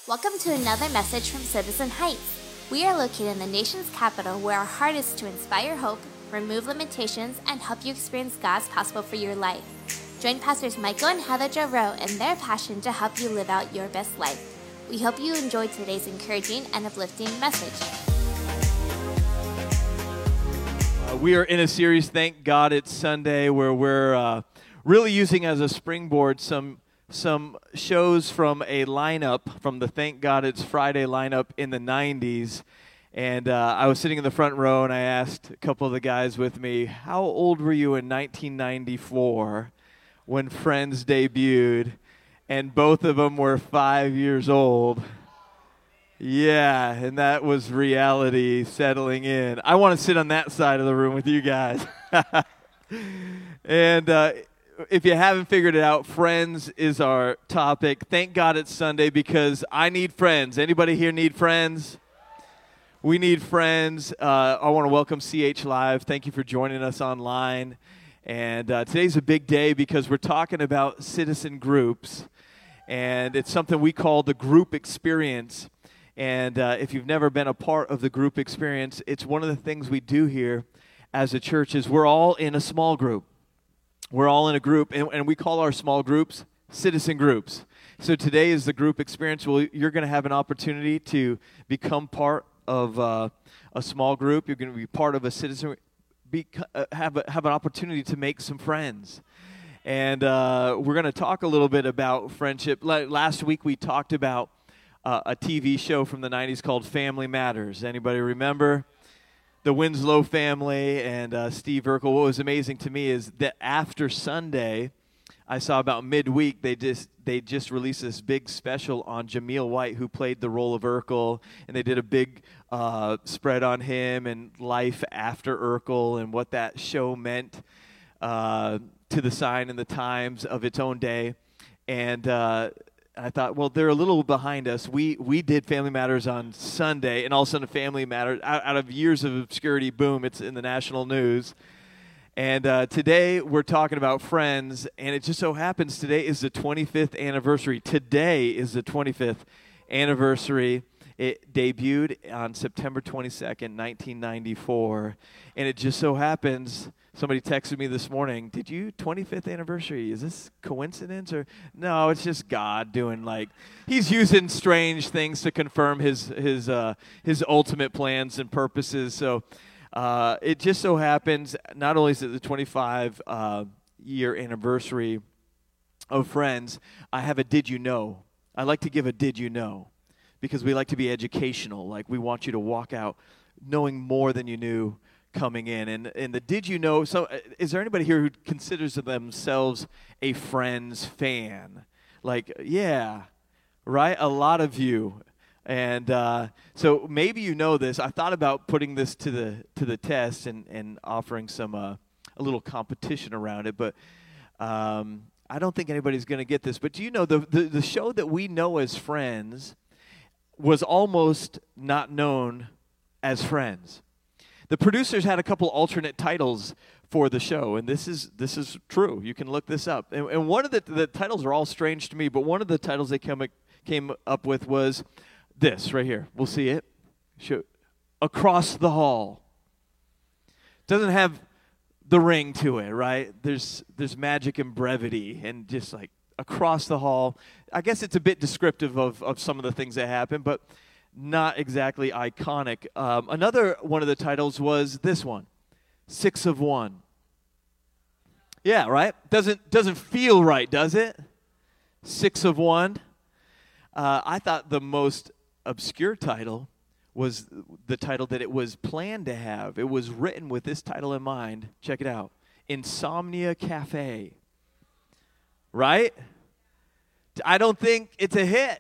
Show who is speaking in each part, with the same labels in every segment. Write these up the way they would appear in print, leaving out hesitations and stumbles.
Speaker 1: Welcome to another message from Citizen Heights. We are located in the nation's capital where our heart is to inspire hope, remove limitations, and help you experience God's possible for your life. Join Pastors Michael and Heather Jarreau in their passion to help you live out your best life. We hope you enjoyed today's encouraging and uplifting message.
Speaker 2: We are in a series, Thank God It's Sunday, where we're really using as a springboard some shows from a lineup from the Thank God It's Friday lineup in the 90s. And I was sitting in the front row, and I asked a couple of the guys with me, how old were you in 1994 when Friends debuted? And both of them were 5 years old. Yeah, and that was reality settling in. I want to sit on that side of the room with you guys. And if you haven't figured it out, Friends is our topic. Thank God it's Sunday because I need friends. Anybody here need friends? We need friends. I want to welcome CH Live. Thank you for joining us online. And today's a big day because we're talking about citizen groups. And it's something we call the group experience. And if you've never been a part of the group experience, it's one of the things we do here as a church is we're all in a small group. We're all in a group, and we call our small groups citizen groups. So today is the group experience. Well, you're going to have an opportunity to become part of a small group. You're going to be part of a citizen, have an opportunity to make some friends. And we're going to talk a little bit about friendship. Last week we talked about a TV show from the 90s called Family Matters. Anybody remember? The Winslow family and Steve Urkel. What was amazing to me is that after Sunday, I saw about midweek, they just released this big special on Jameel White, who played the role of Urkel, and they did a big spread on him and life after Urkel and what that show meant to the Sign and the Times of its own day. And I thought, well, they're a little behind us. We did Family Matters on Sunday, and all of a sudden Family Matters, out of years of obscurity, boom, it's in the national news. And today we're talking about Friends, and it just so happens today is the 25th anniversary. Today is the 25th anniversary. It debuted on September 22nd, 1994, and it just so happens, somebody texted me this morning, 25th anniversary, is this coincidence? Or no, it's just God doing he's using strange things to confirm his ultimate plans and purposes. So it just so happens, not only is it the 25-year anniversary of Friends, I have a Did You Know? I like to give a Did You Know because we like to be educational. We want you to walk out knowing more than you knew coming in. And the Did You Know, so is there anybody here who considers themselves a Friends fan? Yeah, right? A lot of you. And so maybe you know this. I thought about putting this to the test and offering some a little competition around it, but I don't think anybody's going to get this. But do you know the show that we know as Friends was almost not known as Friends? The producers had a couple alternate titles for the show, and this is true. You can look this up. And one of the titles are all strange to me, but one of the titles they came up with was this right here. We'll see it. Across the Hall. Doesn't have the ring to it, right? There's magic and brevity, and just across the hall. I guess it's a bit descriptive of some of the things that happen, but not exactly iconic. Another one of the titles was this one, 6 of 1. Yeah, right? Doesn't feel right, does it? 6 of 1. I thought the most obscure title was the title that it was planned to have. It was written with this title in mind. Check it out. Insomnia Cafe. Right? I don't think it's a hit.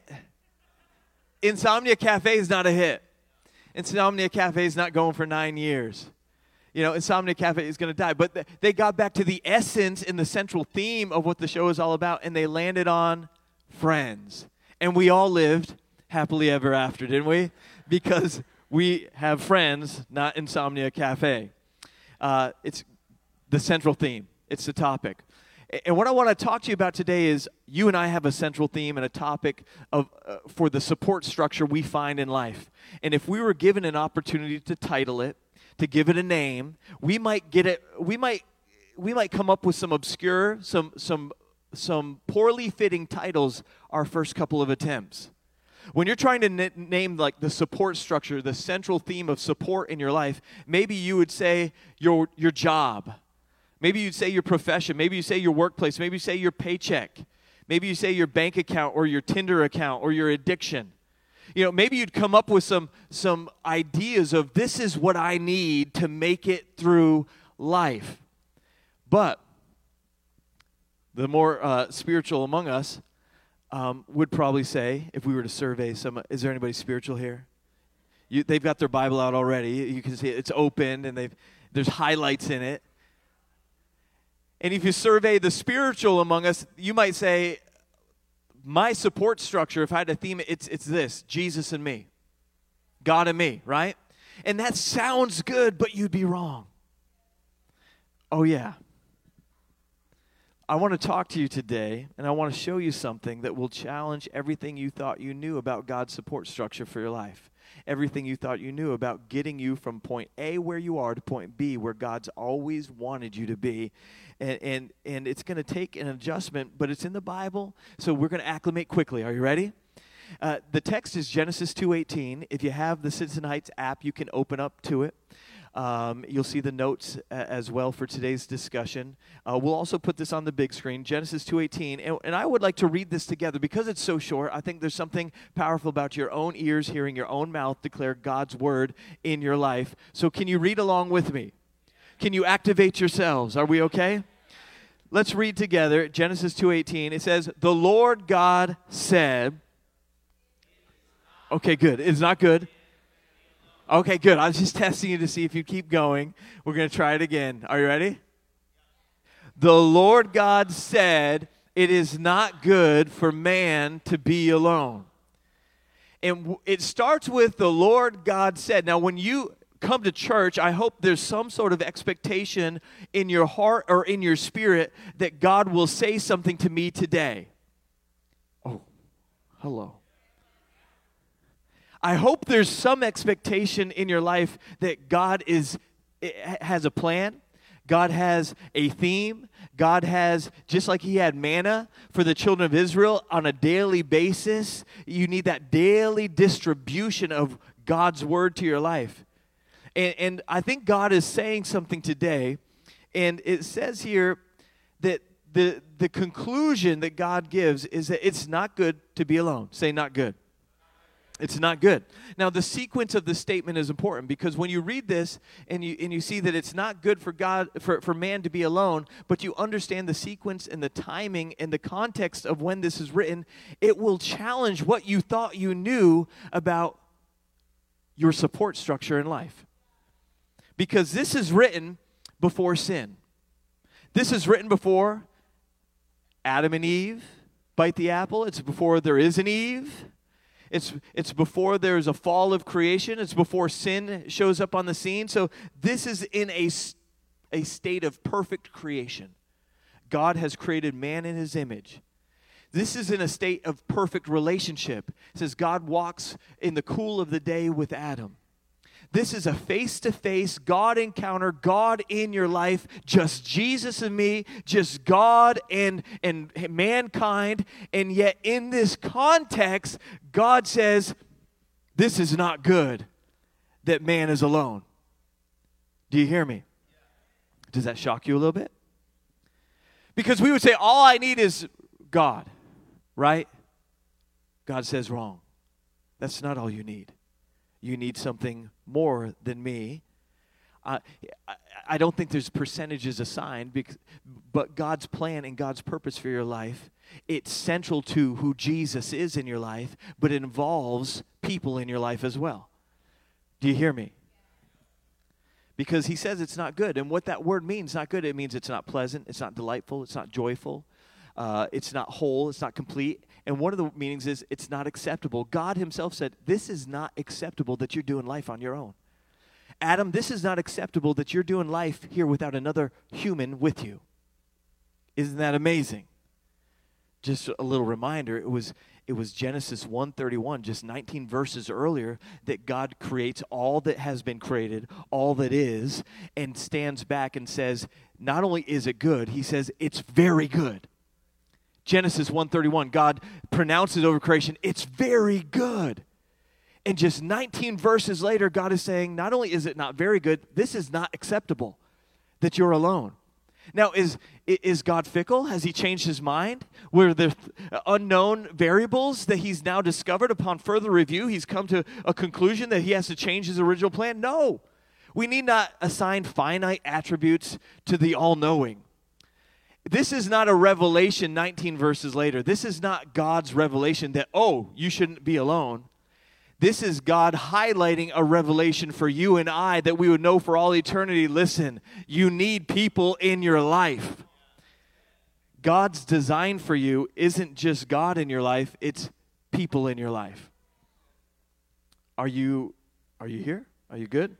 Speaker 2: Insomnia Cafe is not a hit. Insomnia Cafe is not going for 9 years. Insomnia Cafe is going to die. But they got back to the essence and the central theme of what the show is all about, and they landed on Friends. And we all lived happily ever after, didn't we? Because we have friends, not Insomnia Cafe. It's the central theme. It's the topic. And what I want to talk to you about today is you and I have a central theme and a topic of for the support structure we find in life. And if we were given an opportunity to title it, to give it a name, we might get it. We might come up with some obscure, some poorly fitting titles our first couple of attempts. When you're trying to name like the support structure, the central theme of support in your life, maybe you would say your job. Maybe you'd say your profession. Maybe you say your workplace. Maybe you say your paycheck. Maybe you say your bank account or your Tinder account or your addiction. You know, maybe you'd come up with some ideas of this is what I need to make it through life. But the more spiritual among us would probably say, if we were to survey some, is there anybody spiritual here? They've got their Bible out already. You can see it's open and there's highlights in it. And if you survey the spiritual among us, you might say, my support structure, if I had to theme it, it's this: Jesus and me, God and me, right? And that sounds good, but you'd be wrong. Oh, yeah. I want to talk to you today, and I want to show you something that will challenge everything you thought you knew about God's support structure for your life. Everything you thought you knew about getting you from point A, where you are, to point B, where God's always wanted you to be. And it's going to take an adjustment, but it's in the Bible, so we're going to acclimate quickly. Are you ready? The text is Genesis 2:18. If you have the Citizen Heights app, you can open up to it. You'll see the notes as well for today's discussion. We'll also put this on the big screen, Genesis 2:18. And I would like to read this together. Because it's so short, I think there's something powerful about your own ears hearing your own mouth declare God's word in your life. So can you read along with me? Can you activate yourselves? Are we okay? Let's read together Genesis 2:18. It says, "The Lord God said..." Okay, good. It's not good. Okay, good. I was just testing you to see if you keep going. We're going to try it again. Are you ready? The Lord God said, "It is not good for man to be alone." And it starts with the Lord God said. Now, when you come to church, I hope there's some sort of expectation in your heart or in your spirit that God will say something to me today. Oh, hello. I hope there's some expectation in your life that God has a plan. God has a theme. God has, just like he had manna for the children of Israel on a daily basis, you need that daily distribution of God's word to your life. And I think God is saying something today, and it says here that the conclusion that God gives is that it's not good to be alone. Say not good. It's not good. Now, the sequence of the statement is important because when you read this and you see that it's not good for man to be alone, but you understand the sequence and the timing and the context of when this is written, it will challenge what you thought you knew about your support structure in life. Because this is written before sin. This is written before Adam and Eve bite the apple. It's before there is an Eve. It's before there's a fall of creation. It's before sin shows up on the scene. So this is in a state of perfect creation. God has created man in his image. This is in a state of perfect relationship. It says God walks in the cool of the day with Adam. This is a face-to-face God encounter, God in your life, just Jesus and me, just God and mankind. And yet in this context, God says, this is not good that man is alone. Do you hear me? Does that shock you a little bit? Because we would say, all I need is God, right? God says wrong. That's not all you need. You need something more than me. I don't think there's percentages assigned, but God's plan and God's purpose for your life, it's central to who Jesus is in your life, but it involves people in your life as well. Do you hear me? Because he says it's not good. And what that word means, not good, it means it's not pleasant, it's not delightful, it's not joyful, it's not whole, it's not complete. And one of the meanings is it's not acceptable. God himself said, this is not acceptable that you're doing life on your own. Adam, this is not acceptable that you're doing life here without another human with you. Isn't that amazing? Just a little reminder, it was Genesis 1:31, just 19 verses earlier, that God creates all that has been created, all that is, and stands back and says, not only is it good, he says it's very good. Genesis 1:31, God pronounces over creation, it's very good. And just 19 verses later, God is saying, not only is it not very good, this is not acceptable, that you're alone. Now, is God fickle? Has he changed his mind? Were there unknown variables that he's now discovered upon further review? He's come to a conclusion that he has to change his original plan? No. We need not assign finite attributes to the all-knowing. This is not a revelation 19 verses later. This is not God's revelation that, oh, you shouldn't be alone. This is God highlighting a revelation for you and I that we would know for all eternity. Listen, you need people in your life. God's design for you isn't just God in your life, it's people in your life. Are you here? Are you good?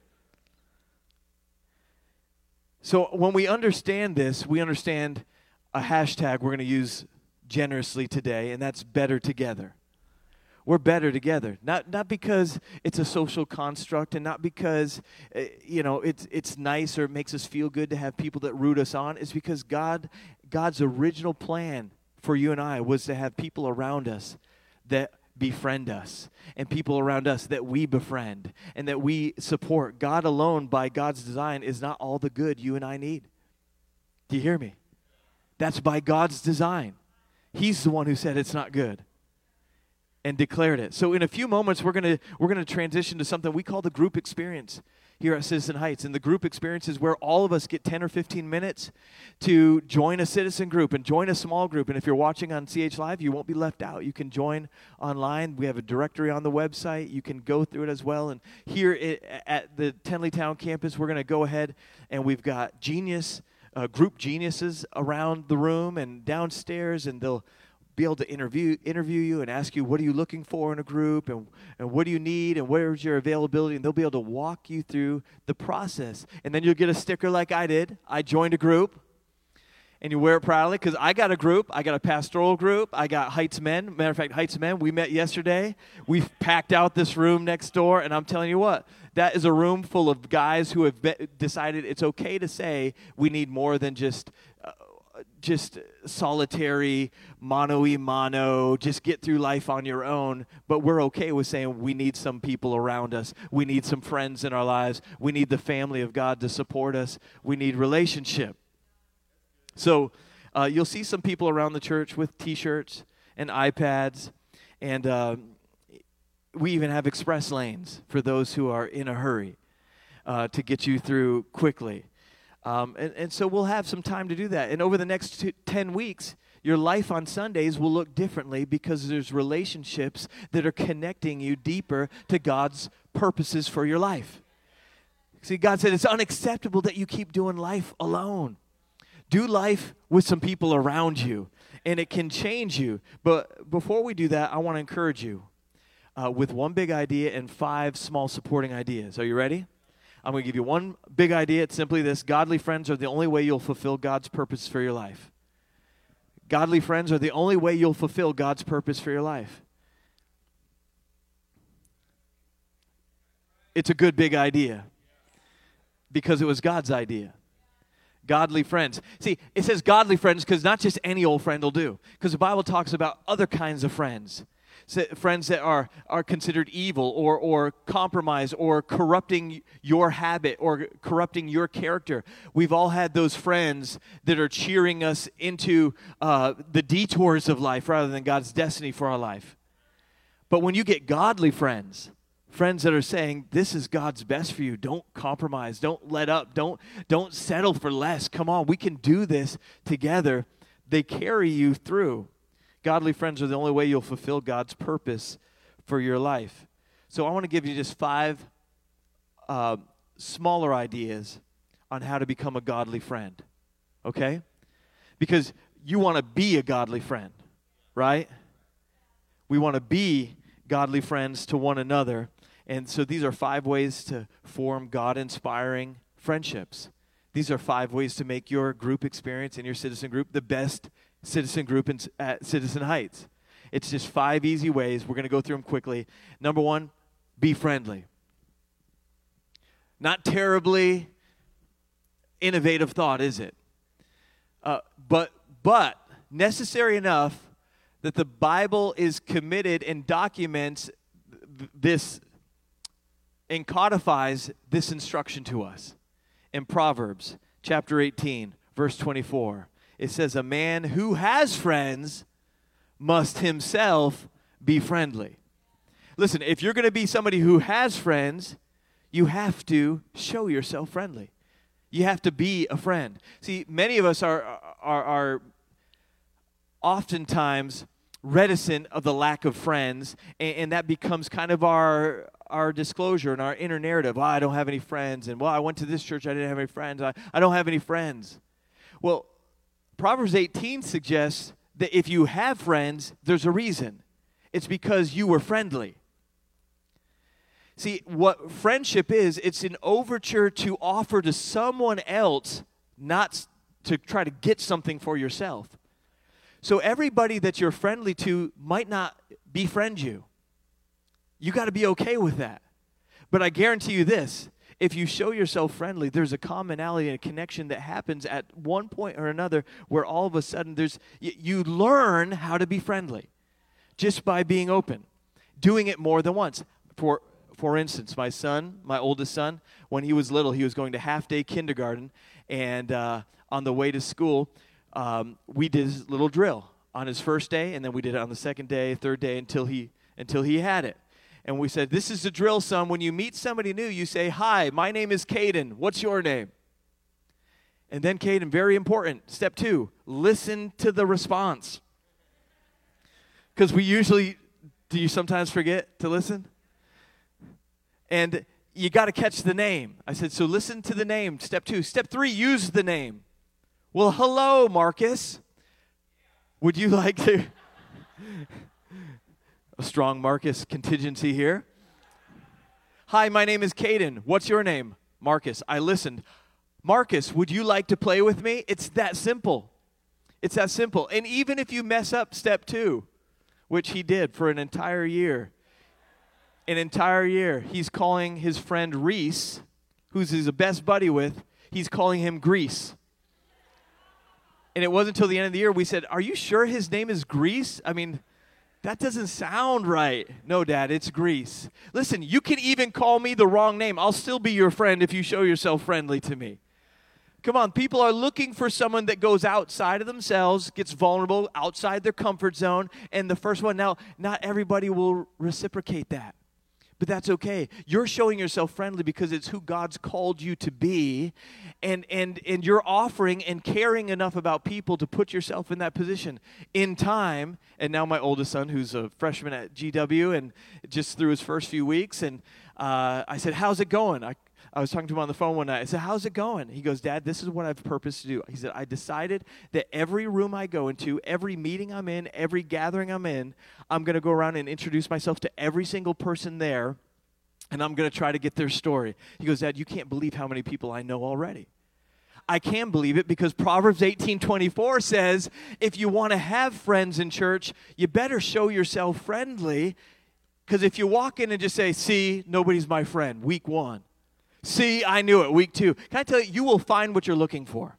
Speaker 2: So when we understand this, we understand a hashtag we're going to use generously today, and that's better together. We're better together, not because it's a social construct and not because, it's nice or it makes us feel good to have people that root us on. It's because God's original plan for you and I was to have people around us that befriend us and people around us that we befriend and that we support. God alone, by God's design, is not all the good you and I need. Do you hear me? That's by God's design. He's the one who said it's not good and declared it. So in a few moments, we're gonna transition to something we call the group experience here at Citizen Heights. And the group experience is where all of us get 10 or 15 minutes to join a citizen group and join a small group. And if you're watching on CH Live, you won't be left out. You can join online. We have a directory on the website. You can go through it as well. And here at the Tenleytown campus, we're going to go ahead and we've got group geniuses around the room and downstairs, and they'll be able to interview you and ask you, what are you looking for in a group, and what do you need, and where's your availability, and they'll be able to walk you through the process. And then you'll get a sticker like I did. I joined a group, and you wear it proudly, because I got a group. I got a pastoral group. I got Heights Men. Matter of fact, Heights Men, we met yesterday. We've packed out this room next door, and I'm telling you what, that is a room full of guys who have decided it's okay to say we need more than just solitary, mano, just get through life on your own. But we're okay with saying we need some people around us. We need some friends in our lives. We need the family of God to support us. We need relationship. So you'll see some people around the church with T-shirts and iPads, and we even have express lanes for those who are in a hurry to get you through quickly. And so we'll have some time to do that. And over the next 10 weeks, your life on Sundays will look differently because there's relationships that are connecting you deeper to God's purposes for your life. See, God said it's unacceptable that you keep doing life alone. Do life with some people around you, and it can change you. But before we do that, I want to encourage you with one big idea and 5 small supporting ideas. Are you ready? I'm going to give you one big idea. It's simply this: godly friends are the only way you'll fulfill God's purpose for your life. Godly friends are the only way you'll fulfill God's purpose for your life. It's a good big idea because it was God's idea. Godly friends. See, it says godly friends because not just any old friend will do. Because the Bible talks about other kinds of friends. Friends that are considered evil or compromise or corrupting your habit or corrupting your character. We've all had those friends that are cheering us into the detours of life rather than God's destiny for our life. But when you get godly friends that are saying, this is God's best for you, don't compromise, don't let up, don't settle for less. Come on, we can do this together. They carry you through. Godly friends are the only way you'll fulfill God's purpose for your life. So I want to give you just 5 smaller ideas on how to become a godly friend, okay? Because you want to be a godly friend, right? We want to be godly friends to one another. And so these are 5 ways to form God-inspiring friendships. These are 5 ways to make your group experience and your citizen group the best citizen group at Citizen Heights. It's just 5 easy ways. We're going to go through them quickly. Number 1, be friendly. Not terribly innovative thought, is it? But necessary enough that the Bible is committed and documents this and codifies this instruction to us. In Proverbs chapter 18, verse 24, it says, a man who has friends must himself be friendly. Listen, if you're going to be somebody who has friends, you have to show yourself friendly. You have to be a friend. See, many of us are oftentimes reticent of the lack of friends, and that becomes kind of our disclosure and our inner narrative. Well, I don't have any friends, and I went to this church, I didn't have any friends. I don't have any friends. Well, Proverbs 18 suggests that if you have friends, there's a reason. It's because you were friendly. See, what friendship is, it's an overture to offer to someone else, not to try to get something for yourself. So everybody that you're friendly to might not befriend you. You got to be okay with that. But I guarantee you this, if you show yourself friendly, there's a commonality and a connection that happens at one point or another where all of a sudden you learn how to be friendly just by being open, doing it more than once. For instance, my oldest son, when he was little, he was going to half-day kindergarten, and on the way to school, we did his little drill on his first day, and then we did it on the second day, third day, until he had it. And we said, this is the drill, son. When you meet somebody new, you say, hi, my name is Caden. What's your name? And then, Caden, very important, step 2, listen to the response. Because do you sometimes forget to listen? And you got to catch the name. I said, so listen to the name, step 2. Step 3, use the name. Well, hello, Marcus. Would you like to? A strong Marcus contingency here. Hi, my name is Caden. What's your name? Marcus. I listened. Marcus, would you like to play with me? It's that simple. It's that simple. And even if you mess up step 2, which he did for an entire year, he's calling his friend Reese, who's his best buddy with, he's calling him Grease. And it wasn't until the end of the year we said, are you sure his name is Grease? I mean, that doesn't sound right. No, Dad, it's Grease. Listen, you can even call me the wrong name. I'll still be your friend if you show yourself friendly to me. Come on, people are looking for someone that goes outside of themselves, gets vulnerable, outside their comfort zone. And the first one, now, not everybody will reciprocate that. But that's okay. You're showing yourself friendly because it's who God's called you to be. And you're offering and caring enough about people to put yourself in that position. In time, and now my oldest son, who's a freshman at GW and just through his first few weeks, and I said, how's it going? I was talking to him on the phone one night. I said, how's it going? He goes, Dad, this is what I've purposed to do. He said, I decided that every room I go into, every meeting I'm in, every gathering I'm in, I'm going to go around and introduce myself to every single person there, and I'm going to try to get their story. He goes, Dad, you can't believe how many people I know already. I can believe it because Proverbs 18:24 says, if you want to have friends in church, you better show yourself friendly, because if you walk in and just say, see, nobody's my friend, week 1. See, I knew it, week 2. Can I tell you, you will find what you're looking for.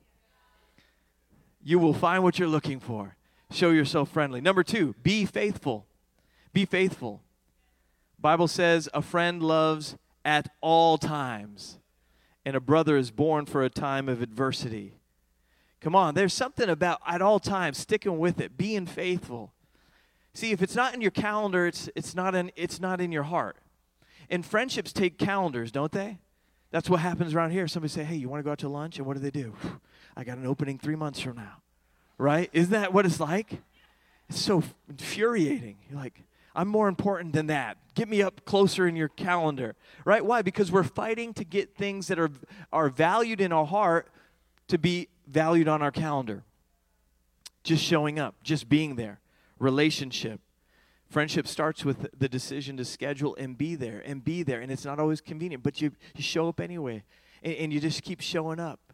Speaker 2: You will find what you're looking for. Show yourself friendly. Number 2, be faithful. Be faithful. Bible says a friend loves at all times, and a brother is born for a time of adversity. Come on, there's something about at all times, sticking with it, being faithful. See, if it's not in your calendar, it's not in your heart. And friendships take calendars, don't they? That's what happens around here. Somebody say, hey, you want to go out to lunch? And what do? I got an opening 3 months from now. Right? Isn't that what it's like? It's so infuriating. You're like, I'm more important than that. Get me up closer in your calendar. Right? Why? Because we're fighting to get things that are valued in our heart to be valued on our calendar. Just showing up. Just being there. Relationship. Friendship starts with the decision to schedule and be there. And it's not always convenient, but you show up anyway. And you just keep showing up.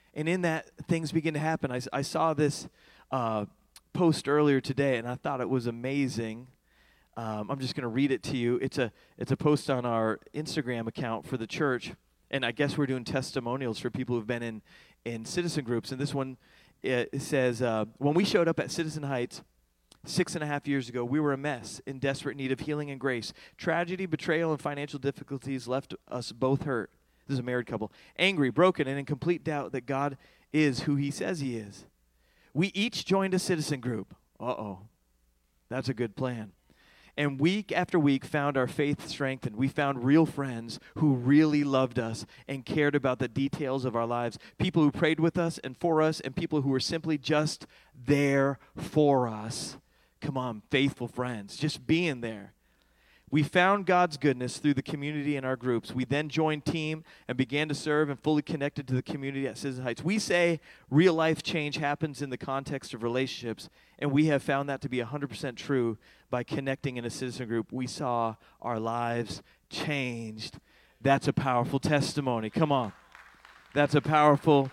Speaker 2: And in that, things begin to happen. I saw this post earlier today, and I thought it was amazing. I'm just going to read it to you. It's a post on our Instagram account for the church, and I guess we're doing testimonials for people who've been in citizen groups. And this one, it says, when we showed up at Citizen Heights 6.5 years ago, we were a mess, in desperate need of healing and grace. Tragedy, betrayal, and financial difficulties left us both hurt. This is a married couple. Angry, broken, and in complete doubt that God is who he says he is. We each joined a citizen group. Uh-oh. That's a good plan. And week after week found our faith strengthened. We found real friends who really loved us and cared about the details of our lives. People who prayed with us, and people who were simply just there for us. Come on, faithful friends, just being there. We found God's goodness through the community in our groups. We then joined team and began to serve and fully connected to the community at Citizen Heights. We say real life change happens in the context of relationships, and we have found that to be 100% true by connecting in a citizen group. We saw our lives changed. That's a powerful testimony. Come on. That's a powerful,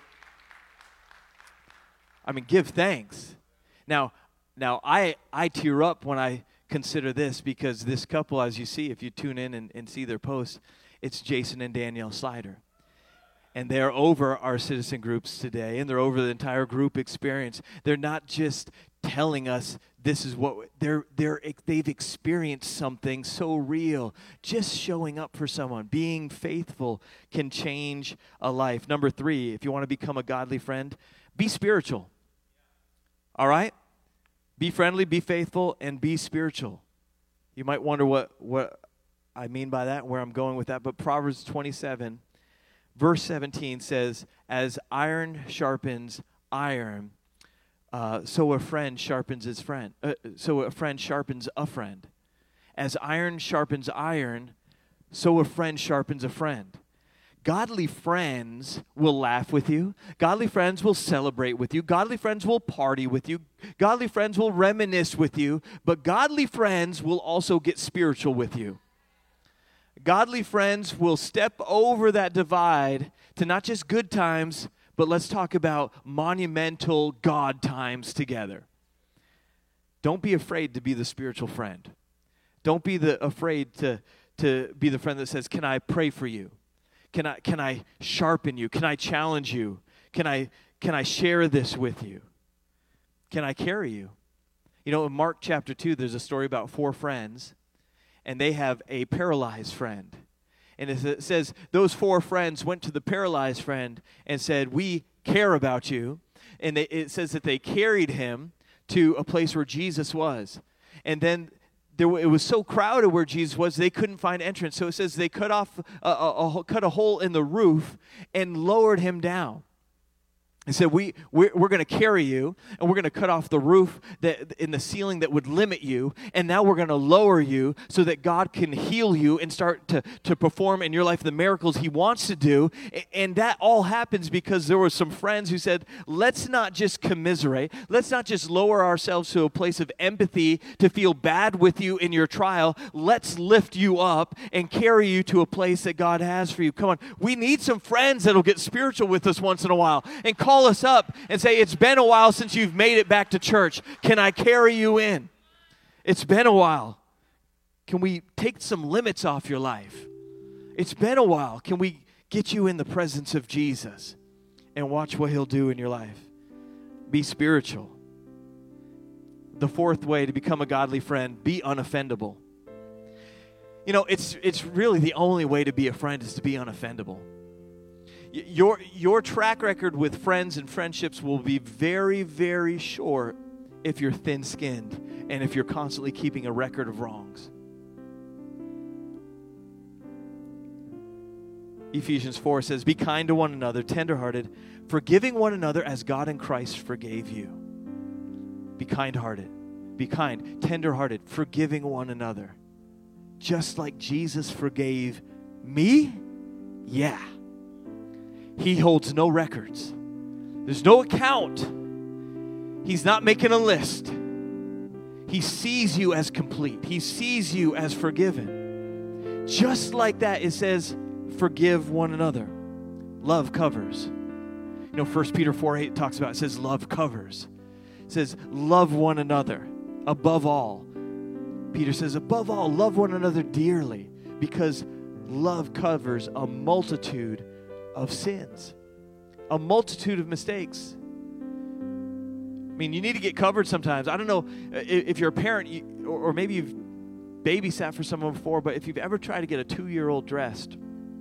Speaker 2: give thanks. Now I tear up when I consider this, because this couple, as you see, if you tune in and see their posts, it's Jason and Danielle Slider. And they're over our citizen groups today, and they're over the entire group experience. They're not just telling us this is what they've experienced something so real. Just showing up for someone, being faithful can change a life. Number 3, if you want to become a godly friend, be spiritual. All right? Be friendly, be faithful, and be spiritual. You might wonder what I mean by that, where I'm going with that. But Proverbs 27, verse 17 says, as iron sharpens iron, so a friend sharpens his friend. So a friend sharpens a friend. As iron sharpens iron, so a friend sharpens a friend. Godly friends will laugh with you. Godly friends will celebrate with you. Godly friends will party with you. Godly friends will reminisce with you. But godly friends will also get spiritual with you. Godly friends will step over that divide to not just good times, but let's talk about monumental God times together. Don't be afraid to be the spiritual friend. Don't be afraid to be the friend that says, can I pray for you? Can I sharpen you? Can I challenge you? Can I share this with you? Can I carry you? You know, in Mark chapter 2, there's a story about 4 friends, and they have a paralyzed friend. And it says those 4 friends went to the paralyzed friend and said, we care about you. And it says that they carried him to a place where Jesus was. And then it was so crowded where Jesus was, they couldn't find entrance. So it says they cut a hole in the roof and lowered him down. He said, we're going to carry you, and we're going to cut off the roof in the ceiling that would limit you, and now we're going to lower you so that God can heal you and start to perform in your life the miracles he wants to do. And that all happens because there were some friends who said, let's not just commiserate. Let's not just lower ourselves to a place of empathy to feel bad with you in your trial. Let's lift you up and carry you to a place that God has for you. Come on. We need some friends that'll get spiritual with us once in a while and call us up and say, it's been a while since you've made it back to church. Can I carry you in? It's been a while. Can we take some limits off your life? It's been a while. Can we get you in the presence of Jesus and watch what he'll do in your life? Be spiritual. The 4th way to become a godly friend, be unoffendable. You know, it's really the only way to be a friend is to be unoffendable. Your track record with friends and friendships will be very, very short if you're thin-skinned and if you're constantly keeping a record of wrongs. Ephesians 4 says, be kind to one another, tenderhearted, forgiving one another as God in Christ forgave you. Be kind-hearted. Be kind, tenderhearted, forgiving one another. Just like Jesus forgave me? Yeah. He holds no records. There's no account. He's not making a list. He sees you as complete. He sees you as forgiven. Just like that, it says, forgive one another. Love covers. 1 Peter 4:8 talks about, it says love covers. It says love one another above all. Peter says, above all, love one another dearly, because love covers a multitude of sins, a multitude of mistakes. I mean, you need to get covered sometimes. I don't know if you're a parent, or maybe you've babysat for someone before, but if you've ever tried to get a 2-year-old dressed,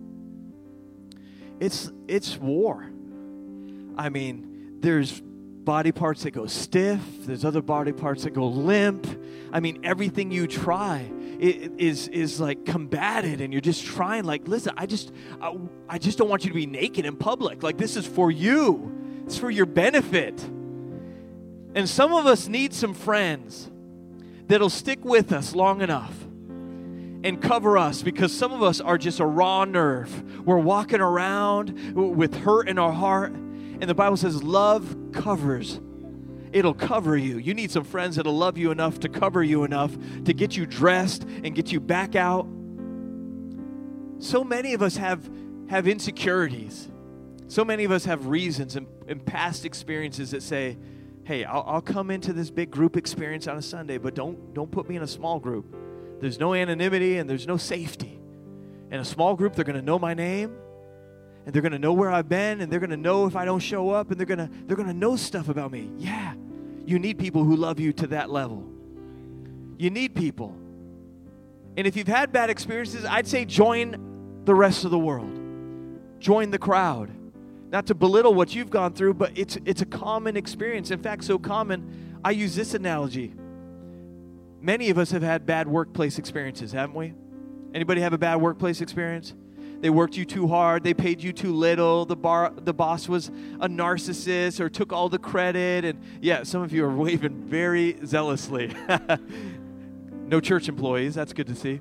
Speaker 2: it's war. I mean, there's body parts that go stiff. There's other body parts that go limp. I mean, everything you try is like combated, and you're just trying, like, listen, I just don't want you to be naked in public. Like, this is for you. It's for your benefit. And some of us need some friends that'll stick with us long enough and cover us, because some of us are just a raw nerve. We're walking around with hurt in our heart, and the Bible says love covers. It'll cover you. You need some friends that'll love you enough to cover you enough to get you dressed and get you back out. So many of us have insecurities. So many of us have reasons and past experiences that say, hey, I'll come into this big group experience on a Sunday, but don't put me in a small group. There's no anonymity and there's no safety. In a small group, they're going to know my name, and they're going to know where I've been, and they're going to know if I don't show up, and they're going to know stuff about me. Yeah, you need people who love you to that level. You need people. And if you've had bad experiences, I'd say join the rest of the world. Join the crowd. Not to belittle what you've gone through, but it's a common experience. In fact, so common, I use this analogy. Many of us have had bad workplace experiences, haven't we? Anybody have a bad workplace experience? They worked you too hard. They paid you too little. The boss was a narcissist or took all the credit. And yeah, some of you are waving very zealously. No church employees. That's good to see.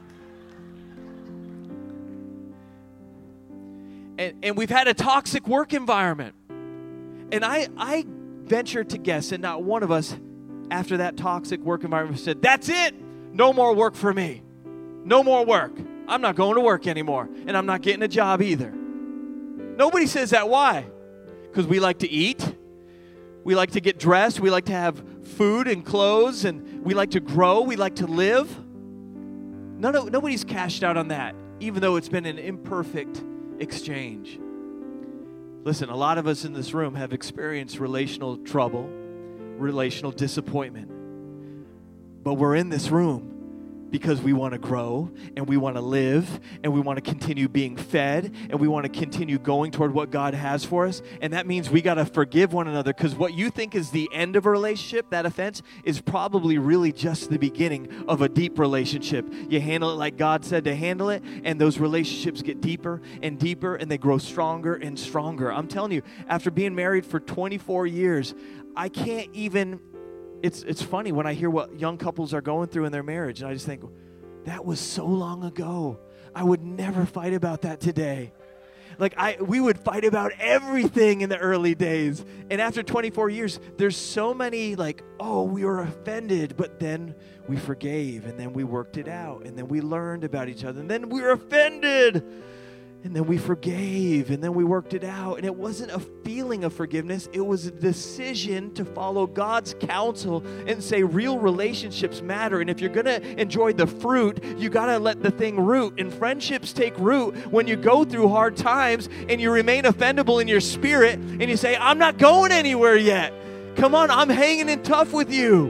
Speaker 2: And we've had a toxic work environment. And I venture to guess that not one of us, after that toxic work environment, said, that's it. No more work for me. No more work. I'm not going to work anymore. And I'm not getting a job either. Nobody says that. Why? Because we like to eat. We like to get dressed. We like to have food and clothes. And we like to grow. We like to live. Nobody's cashed out on that, even though it's been an imperfect exchange. Listen, a lot of us in this room have experienced relational trouble, relational disappointment. But we're in this room because we want to grow, and we want to live, and we want to continue being fed, and we want to continue going toward what God has for us. And that means we got to forgive one another, because what you think is the end of a relationship, that offense, is probably really just the beginning of a deep relationship. You handle it like God said to handle it, and those relationships get deeper and deeper, and they grow stronger and stronger. I'm telling you, after being married for 24 years, I can't even... It's funny when I hear what young couples are going through in their marriage, and I just think, that was so long ago. I would never fight about that today. Like, we would fight about everything in the early days. And after 24 years, there's so many like, oh, we were offended, but then we forgave, and then we worked it out, and then we learned about each other, and then we were offended. And then we forgave, and then we worked it out. And it wasn't a feeling of forgiveness. It was a decision to follow God's counsel and say real relationships matter. And if you're going to enjoy the fruit, you got to let the thing root. And friendships take root when you go through hard times and you remain offendable in your spirit and you say, I'm not going anywhere yet. Come on, I'm hanging in tough with you.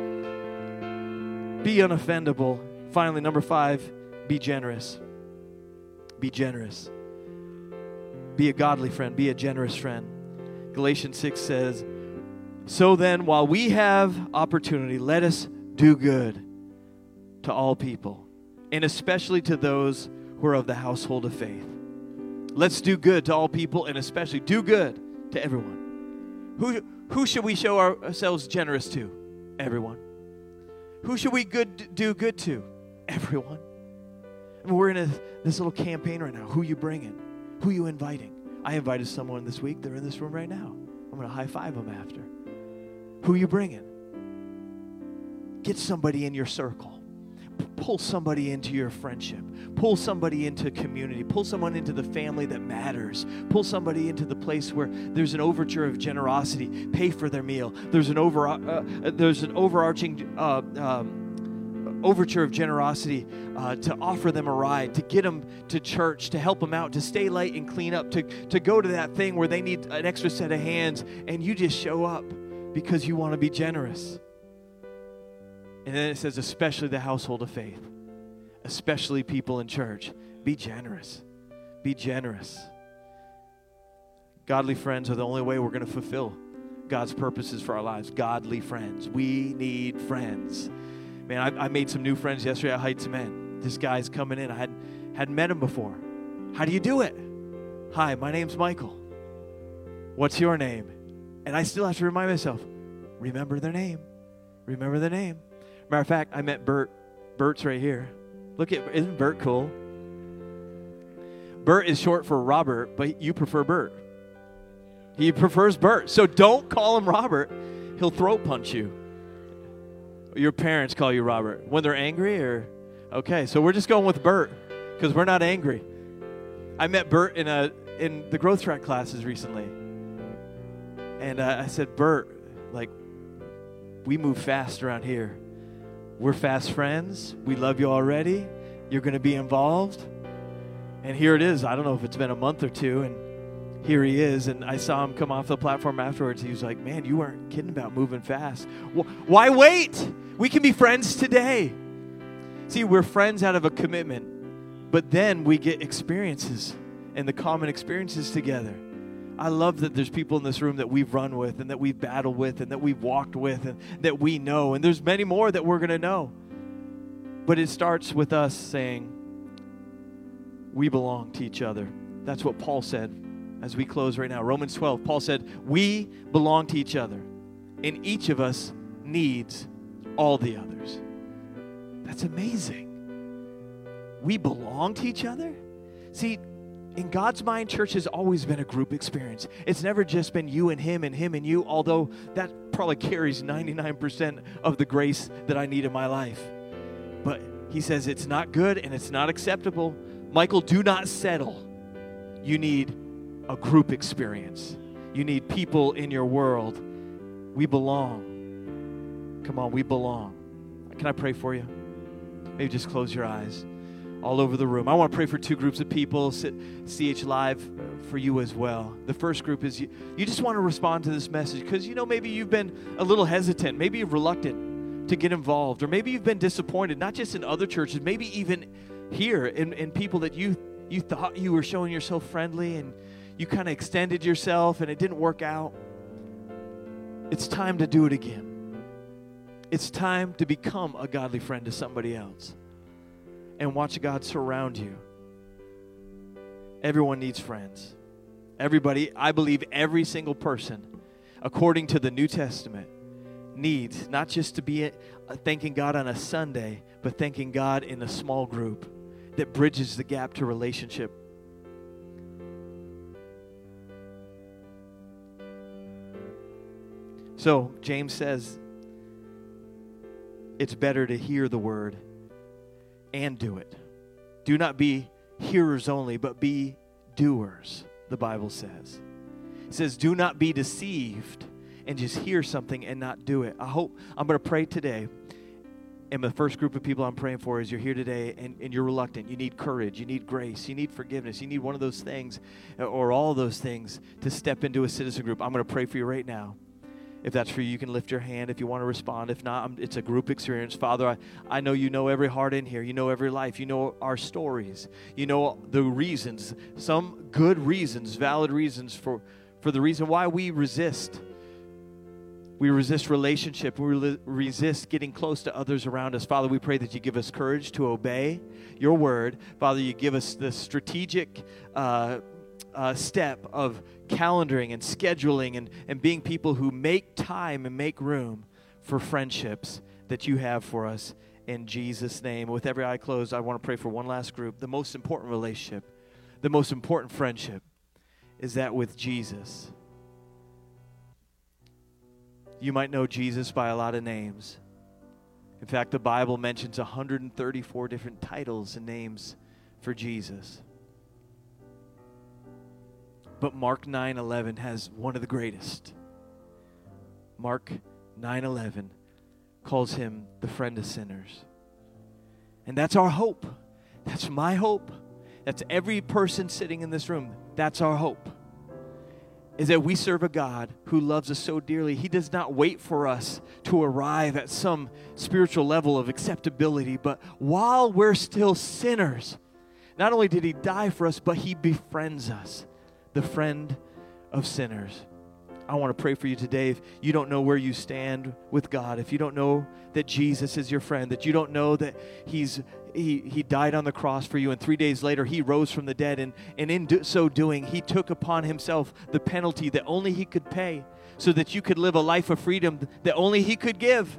Speaker 2: Be unoffendable. Finally, number 5, be generous. Be generous. Be a godly friend. Be a generous friend. Galatians 6 says, so then, while we have opportunity, let us do good to all people, and especially to those who are of the household of faith. Let's do good to all people, and especially do good to everyone. Who should we show ourselves generous to? Everyone. Who should we do good to? Everyone. We're in this little campaign right now. Who you bringing? Who you inviting? I invited someone this week. They're in this room right now. I'm going to high five them after. Who you bringing? Get somebody in your circle. pull somebody into your friendship. Pull somebody into community. Pull someone into the family that matters. Pull somebody into the place where there's an overture of generosity. Pay for their meal. There's an overarching overture of generosity to offer them a ride, to get them to church, to help them out, to stay late and clean up, to go to that thing where they need an extra set of hands, and you just show up because you want to be generous. And then it says, especially the household of faith, especially people in church. Be generous. Be generous. Godly friends are the only way we're going to fulfill God's purposes for our lives. Godly friends. We need friends. Man, I made some new friends yesterday at Heights Men. This guy's coming in. I hadn't met him before. How do you do it? Hi, my name's Michael. What's your name? And I still have to remind myself, remember their name. Remember their name. Matter of fact, I met Bert. Bert's right here. Isn't Bert cool? Bert is short for Robert, but you prefer Bert. He prefers Bert. So don't call him Robert. He'll throat punch you. Your parents call you Robert. When they're angry or? Okay, so we're just going with Bert because we're not angry. I met Bert in the growth track classes recently. And I said, Bert, we move fast around here. We're fast friends. We love you already. You're going to be involved. And here it is. I don't know if it's been a month or two, and here he is. And I saw him come off the platform afterwards. He was like, man, you weren't kidding about moving fast. Why wait? We can be friends today. See, we're friends out of a commitment, but then we get experiences and the common experiences together. I love that there's people in this room that we've run with and that we've battled with and that we've walked with and that we know. And there's many more that we're going to know. But it starts with us saying, we belong to each other. That's what Paul said as we close right now. Romans 12, Paul said, we belong to each other. And each of us needs all the others. That's amazing. We belong to each other? See, in God's mind, church has always been a group experience. It's never just been you and him and you, although that probably carries 99% of the grace that I need in my life. But he says it's not good and it's not acceptable. Michael, do not settle. You need a group experience. You need people in your world. We belong. Come on, we belong. Can I pray for you? Maybe just close your eyes. All over the room. I want to pray for two groups of people, CH Live, for you as well. The first group is you just want to respond to this message because, maybe you've been a little hesitant. Maybe you're reluctant to get involved. Or maybe you've been disappointed, not just in other churches, maybe even here in people that you thought you were showing yourself friendly and you kind of extended yourself and it didn't work out. It's time to do it again. It's time to become a godly friend to somebody else. And watch God surround you. Everyone needs friends. Everybody, I believe every single person, according to the New Testament, needs not just to be thanking God on a Sunday, but thanking God in a small group that bridges the gap to relationship. So, James says, it's better to hear the word and do it. Do not be hearers only, but be doers, the Bible says. It says, do not be deceived and just hear something and not do it. I'm going to pray today. And the first group of people I'm praying for is you're here today and you're reluctant. You need courage. You need grace. You need forgiveness. You need one of those things or all those things to step into a citizen group. I'm going to pray for you right now. If that's for you, you can lift your hand if you want to respond. If not, it's a group experience. Father, I know you know every heart in here. You know every life. You know our stories. You know the reasons, some good reasons, valid reasons for the reason why we resist. We resist relationship. We resist getting close to others around us. Father, we pray that you give us courage to obey your word. Father, you give us the strategic step of calendaring and scheduling and being people who make time and make room for friendships that you have for us in Jesus' name. With every eye closed, I want to pray for one last group. The most important relationship, the most important friendship is that with Jesus. You might know Jesus by a lot of names. In fact, the Bible mentions 134 different titles and names for Jesus. But Mark 9:11 has one of the greatest. Mark 9:11 calls him the friend of sinners. And that's our hope. That's my hope. That's every person sitting in this room. That's our hope. Is that we serve a God who loves us so dearly. He does not wait for us to arrive at some spiritual level of acceptability, but while we're still sinners, not only did he die for us, but he befriends us, the friend of sinners. I want to pray for you today. If you don't know where you stand with God, if you don't know that Jesus is your friend, that you don't know that he died on the cross for you, and 3 days later he rose from the dead, and in so doing, he took upon himself the penalty that only he could pay so that you could live a life of freedom that only he could give.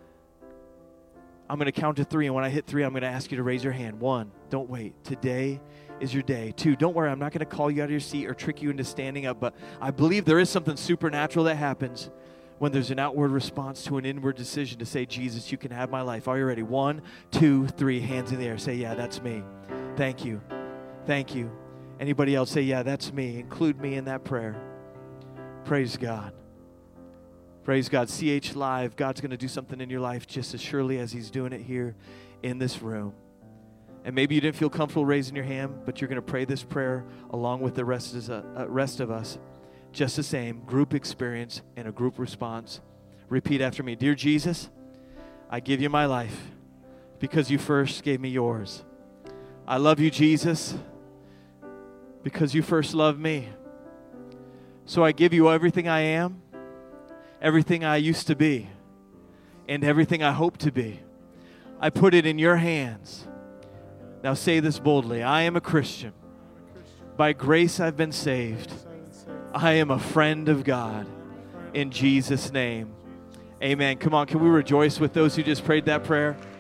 Speaker 2: I'm going to count to 3, and when I hit 3, I'm going to ask you to raise your hand. 1, don't wait. Today is your day. 2, don't worry, I'm not going to call you out of your seat or trick you into standing up, but I believe there is something supernatural that happens when there's an outward response to an inward decision to say, Jesus, you can have my life. Are you ready? 1, 2, 3, hands in the air. Say, yeah, that's me. Thank you. Thank you. Anybody else say, yeah, that's me. Include me in that prayer. Praise God. Praise God. CH Live, God's going to do something in your life just as surely as he's doing it here in this room. And maybe you didn't feel comfortable raising your hand, but you're going to pray this prayer along with the rest of us. Just the same, group experience and a group response. Repeat after me. Dear Jesus, I give you my life because you first gave me yours. I love you, Jesus, because you first loved me. So I give you everything I am, everything I used to be, and everything I hope to be. I put it in your hands. Now say this boldly. I am a Christian. By grace I've been saved. I am a friend of God. In Jesus' name. Amen. Come on, can we rejoice with those who just prayed that prayer?